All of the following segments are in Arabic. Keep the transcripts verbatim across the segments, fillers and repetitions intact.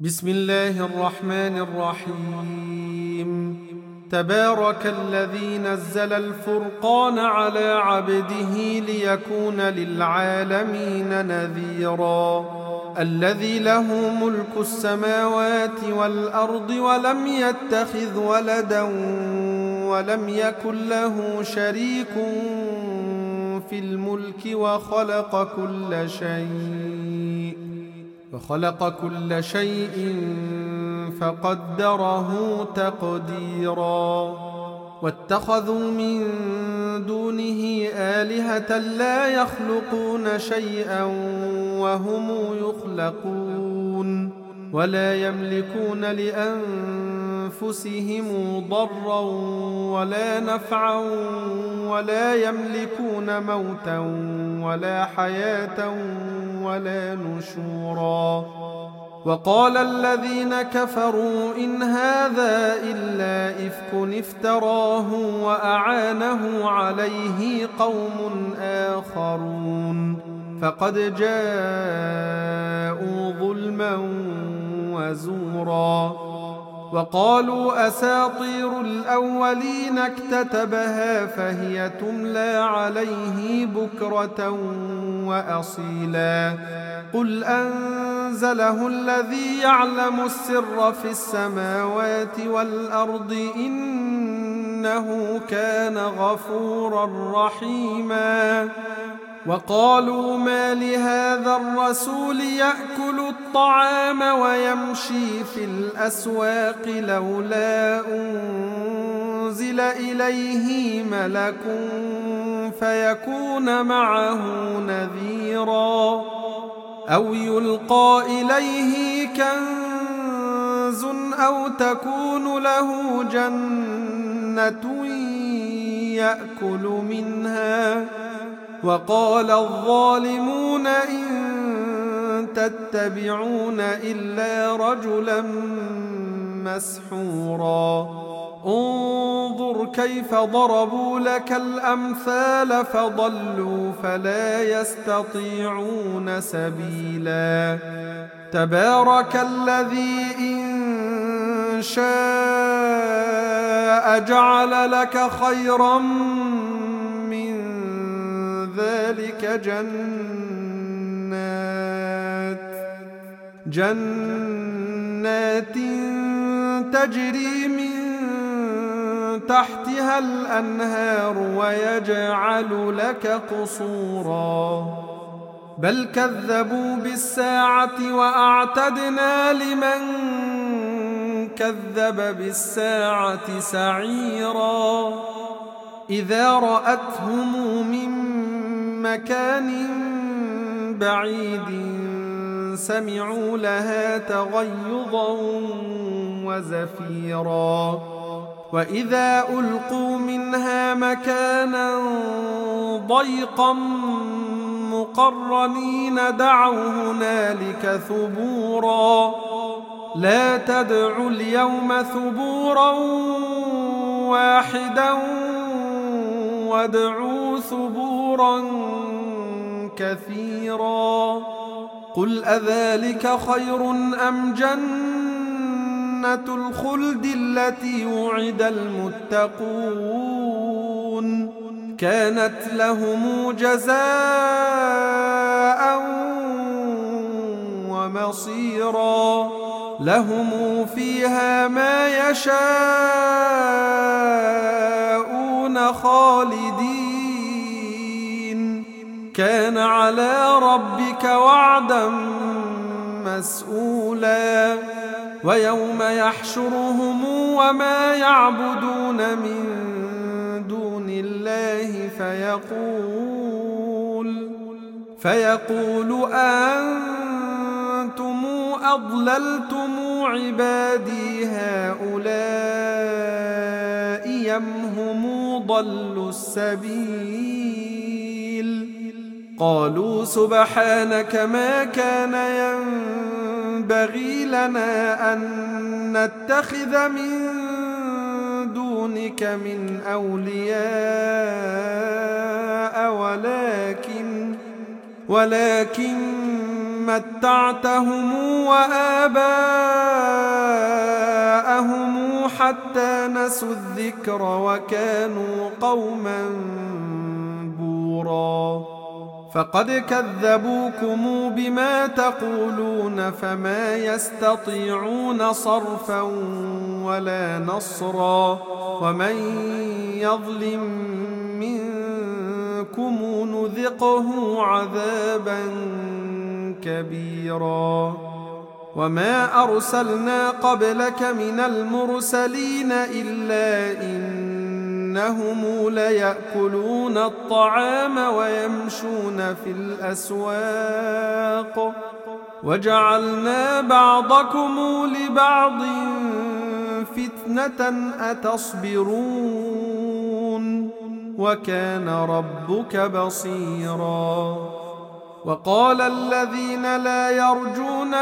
بسم الله الرحمن الرحيم. تبارك الذي نزل الفرقان على عبده ليكون للعالمين نذيرا. الذي له ملك السماوات والأرض ولم يتخذ ولدا ولم يكن له شريك في الملك وخلق كل شيء وخلق كل شيء فقدره تقديرا. واتخذوا من دونه آلهة لا يخلقون شيئا وهم يخلقون ولا يملكون لأنفسهم ضرا ولا نفعا ولا يملكون موتا ولا حياة ولا نشورا. وقال الذين كفروا إن هذا إلا إفك افتراه وأعانه عليه قوم آخرون فقد جاءوا ظلما وزورا. وقالوا أساطير الأولين اكتتبها فهي تملى عليه بكرة وأصيلا. قل أنزله الذي يعلم السر في السماوات والأرض إنه كان غفورا رحيما. وقالوا ما لهذا الرسول يأكل الطعام ويمشي في الأسواق لولا أنزل إليه ملك فيكون معه نذيرا أو يلقى إليه كنز أو تكون له جنة يأكل منها. وقال الظالمون إن تتبعون إلا رجلا مسحورا. انظر كيف ضربوا لك الأمثال فضلوا فلا يستطيعون سبيلا. تبارك الذي إن شاء جعل لك خيرا من ذلك جنات جنات تجري من تحتها الأنهار ويجعل لك قصورا بل كذبوا بالساعة وأعتدنا لمن كذب بالساعة سعيرا. إذا رأتهم من مكان بعيد سمعوا لها تغيظا وزفيرا. وإذا ألقوا منها مكانا ضيقا مقرنين دعوا هنالك ثبورا. لا تدعوا اليوم ثبورا واحدا وادعوا ثبورا كثيرا. قل أذلك خير أم جنة الخلد التي وعد المتقون كانت لهم جزاء ومصيرا. لهم فيها ما يشاءون خالدين كان على ربك وعدا مسؤولا. ويوم يحشرهم وما يعبدون من دون الله فيقول فيقول أنتم أضللتم عبادي هؤلاء أم هم ضلوا السبيل. قالوا سبحانك ما كان ينبغي لنا أن نتخذ من دونك من أولياء ولكن ولكن متعتهم وآباءهم حتى نسوا الذكر وكانوا قوما بورا فقد كذبوكم بما تقولون فما يستطيعون صرفا ولا نصرا ومن يظلم منكم نذقه عذابا كبيرا وما أرسلنا قبلك من المرسلين إلا إنهم ليأكلون الطعام ويمشون في الأسواق وجعلنا بعضكم لبعض فتنة أتصبرون وكان ربك بصيرا وقال الذين لا يرجون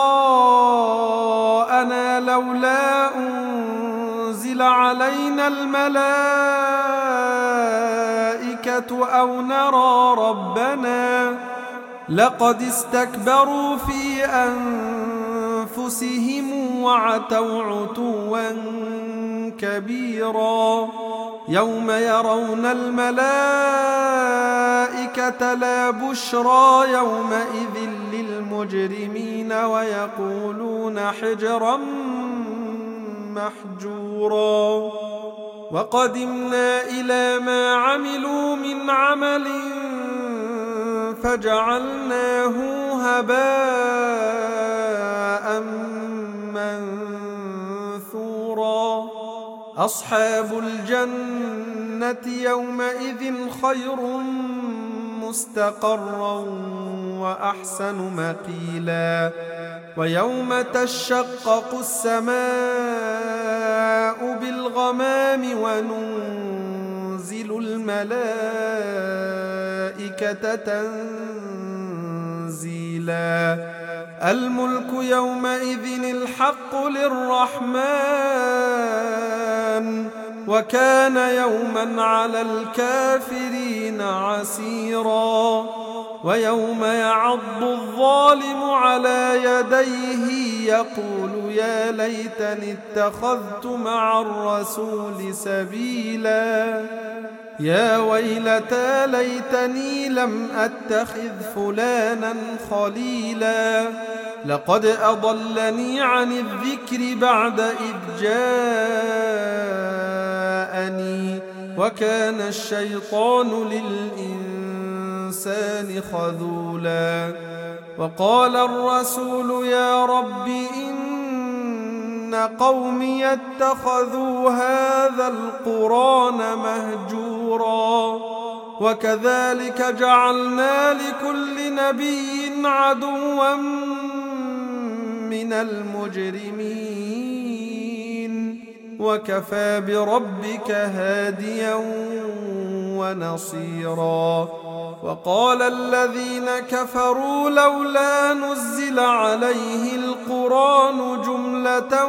لقاءنا لولا أنزل علينا الملائكة أو نرى ربنا لقد استكبروا في أنفسهم وعتوا عتوا كبيرا يوم يرون الملائكة لا بشرى يومئذ للمجرمين ويقولون حجرا محجورا وقدمنا إلى ما عملوا من عمل فجعلناه هباء منثورا أصحاب الجنة يومئذ خير مستقرا وأحسن مقيلا ويوم تشقق السماء بالغمام وننزل الملائكة تنزيلا الملك يومئذ الحق للرحمن وكان يوما على الكافرين عسيرا ويوم يعض الظالم على يديه يقول يا ليتني اتخذت مع الرسول سبيلا يا ويلتى ليتني لم أتخذ فلانا خليلا لقد أضلني عن الذكر بعد إذ جاءني وكان الشيطان للإنسان خذولا وقال الرسول يا رب إن قومي اتخذوا هذا القرآن مهجورا وكذلك جعلنا لكل نبي عدوا من المجرمين وكفى بربك هاديا ونصيرا وقال الذين كفروا لولا نزل عليه القرآن جملة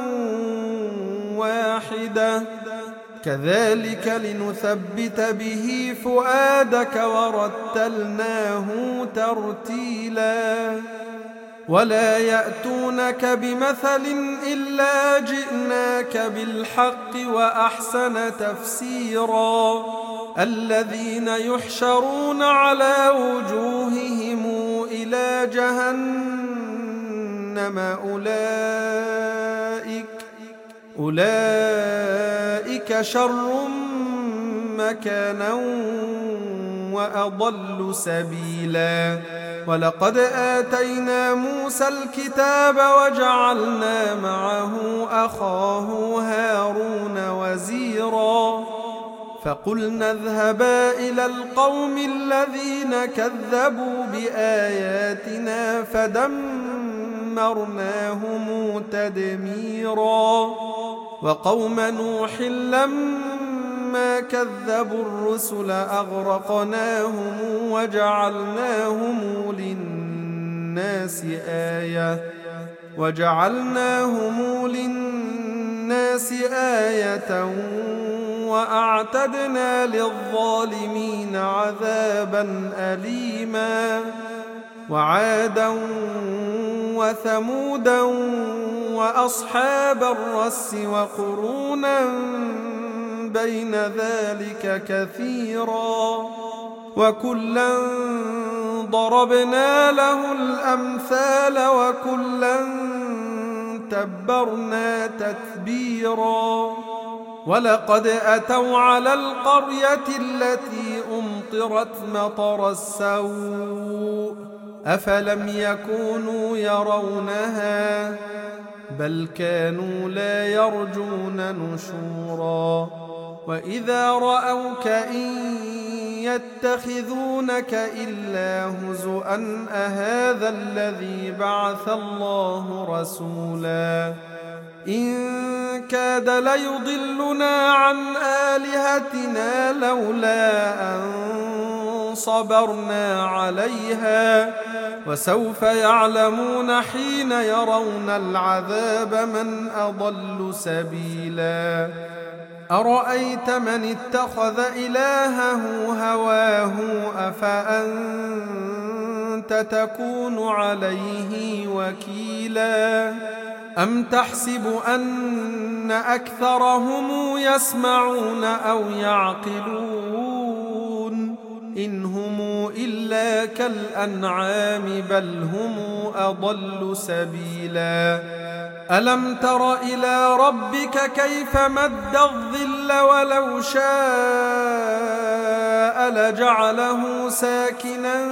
واحدة كذلك لنثبت به فؤادك ورتلناه ترتيلا ولا يأتونك بمثل إلا جئناك بالحق وأحسن تفسيرا الذين يحشرون على وجوههم إلى جهنم أولئك أولئك شر مكانا وأضل سبيلا ولقد آتينا موسى الكتاب وجعلنا معه أخاه هارون وزيرا فقلنا اذهبا إلى القوم الذين كذبوا بآياتنا فدمرناهم تدميرا وقوم نوح لما كذبوا الرسل أغرقناهم وجعلناهم للناس آية وجعلناهم للناس آية وأعتدنا للظالمين عذابا أليما وعادا وثمودا وأصحاب الرس وقرونا بين ذلك كثيرا وكلا ضربنا له الأمثال وكلا تبرنا تتبيرا ولقد أتوا على القرية التي أمطرت مطر السوء أفلم يكونوا يرونها بل كانوا لا يرجون نشورا وإذا رأوك إن يتخذونك إلا هزؤا أهذا الذي بعث الله رسولا إن كاد ليضلنا عن آلهتنا لولا أن صبرنا عليها وسوف يعلمون حين يرون العذاب من أضل سبيلا أرأيت من اتخذ إلهه هواه أفأنت تكون عليه وكيلا أم تحسب أن أكثرهم يسمعون أو يعقلون إن هم إلا كالأنعام بل هم أضل سبيلا ألم تر إلى ربك كيف مد الظل ولو شاء لجعله ساكنا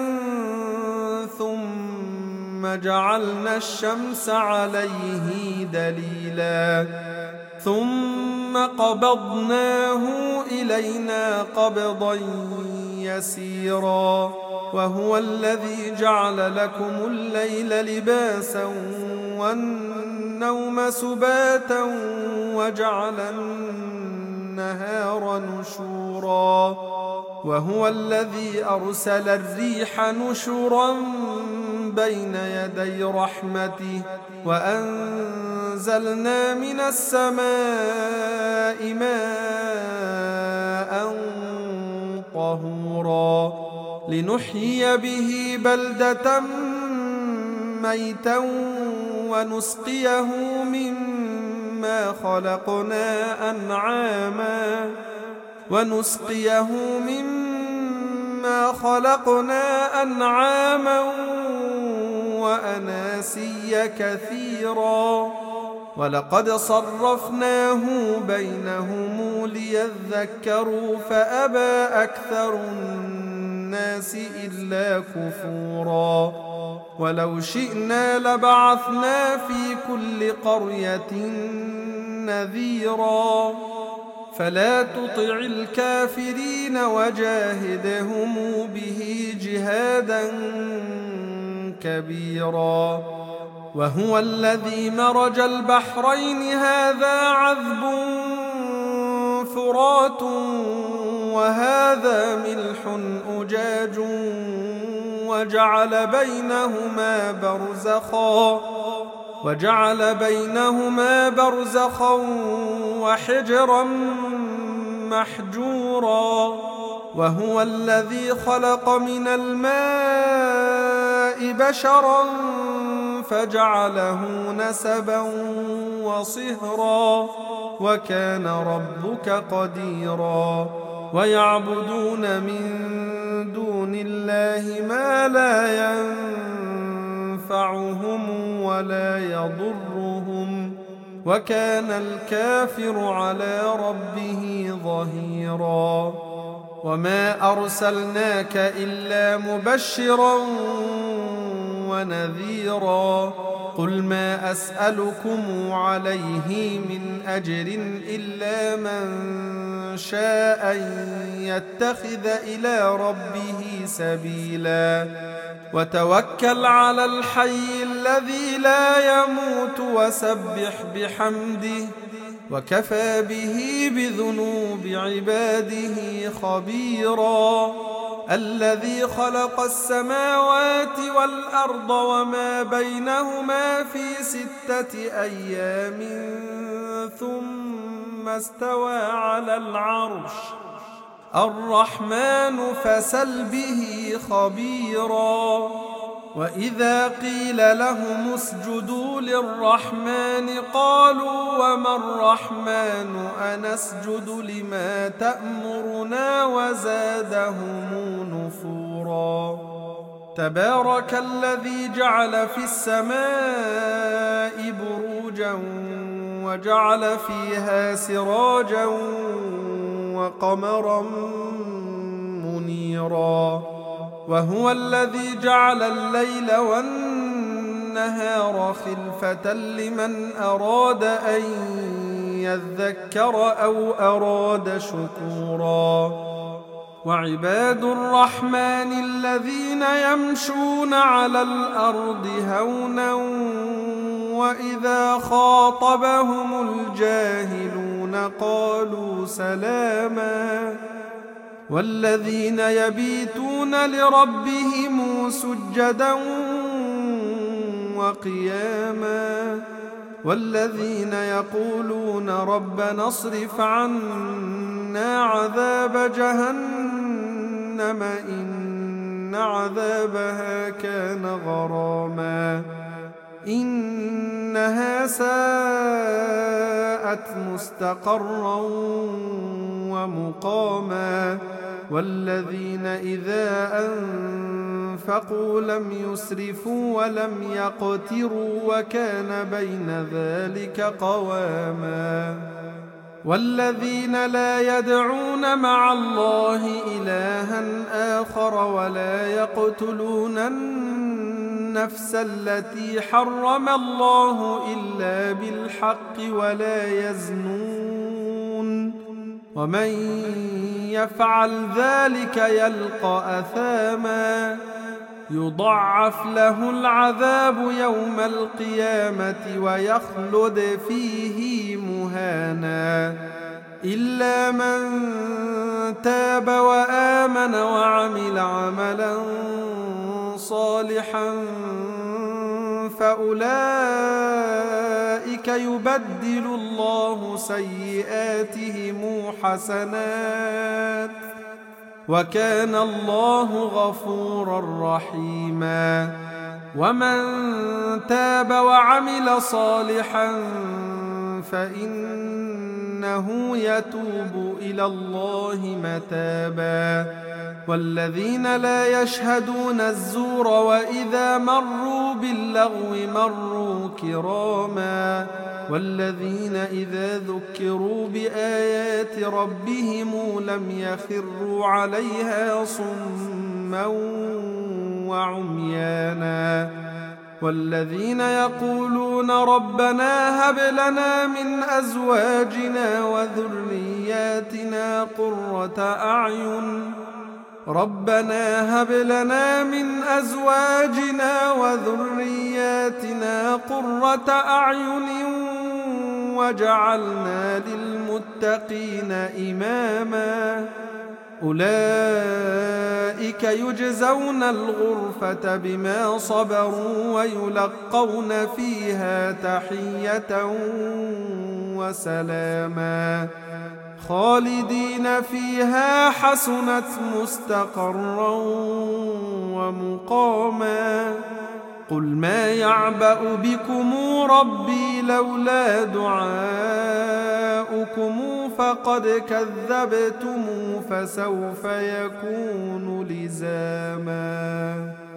ثم جعلنا الشمس عليه دليلا ثم قبضناه إلينا قبضا يسيرا وهو الذي جعل لكم الليل لباسا والنوم سباتا وجعل النهار نشورا وهو الذي أرسل الريح نشرا بين يدي رحمته وأنزلنا من السماء ماء طهورا لنحيي به بلدة ميتا ونسقيه مما خلقنا أنعاما ونسقيه مما خلقنا أنعاما وأناسيا كثيرا ولقد صرفناه بينهم ليذكروا فأبى أكثر الناس إلا كفورا ولو شئنا لبعثنا في كل قرية نذيرا فلا تطع الكافرين وجاهدهم به جهادا كبيرا وهو الذي مرج البحرين هذا عذب فرات وهذا ملح أجاج وجعل بينهما برزخا وجعل بينهما برزخا وحجرا محجورا وهو الذي خلق من الماء بشرا فجعله نسبا وصهرا وكان ربك قديرا ويعبدون من دون الله ما لا ينفعهم ولا يضرهم وكان الكافر على ربه ظهيرا وما أرسلناك إلا مبشرا ونذيرا قل ما أسألكم عليه من أجر إلا من شاء أن يتخذ إلى ربه سبيلا وتوكل على الحي الذي لا يموت وسبح بحمده وكفى به بذنوب عباده خبيرا الذي خلق السماوات والأرض وما بينهما في ستة أيام ثم استوى على العرش الرحمن فسل به خبيرا وإذا قيل لهم اسجدوا للرحمن قالوا وما الرحمن أنسجد لما تأمرنا وزادهم نفورا تبارك الذي جعل في السماء بروجا وجعل فيها سراجا وقمرا منيرا وهو الذي جعل الليل والنهار خلفة لمن أراد أن يذكر أو أراد شكورا وعباد الرحمن الذين يمشون على الأرض هونا وإذا خاطبهم الجاهلون قالوا سلاما والذين يبيتون لربهم سجدا وقياما والذين يقولون ربنا اصرف عنا عذاب جهنم إن عذابها كان غراما إنها ساءت مستقرا ومقاما والذين إذا أنفقوا لم يسرفوا ولم يقتروا وكان بين ذلك قواما والذين لا يدعون مع الله إلها آخر ولا يقتلون النفس التي حرم الله إلا بالحق ولا يزنون ومن يفعل ذلك يلقى أثاما يضاعف له العذاب يوم القيامة ويخلد فيه مهانا إلا من تاب وآمن وعمل عملا صالحا فأولئك يبدل الله سيئاتهم حسنات وكان الله غفورا رحيما ومن تاب وعمل صالحا فإنه يتوب إلى الله متابا والذين لا يشهدون الزور وإذا مروا باللغو مروا كراما والذين إذا ذكروا بآيات ربهم لم يخروا عليها صما وعميانا والذين يقولون ربنا هب لنا من أزواجنا وذرياتنا قرة أعين ربنا هب لنا من أزواجنا وذرياتنا قرة أعين وجعلنا للمتقين إماما أولئك يجزون الغرفة بما صبروا ويلقون فيها تحية وسلاما خالدين فيها حسنت مستقرا ومقاما قل ما يعبأ بكم ربي لولا دعاؤكم فقد كذبتم فسوف يكون لزاما.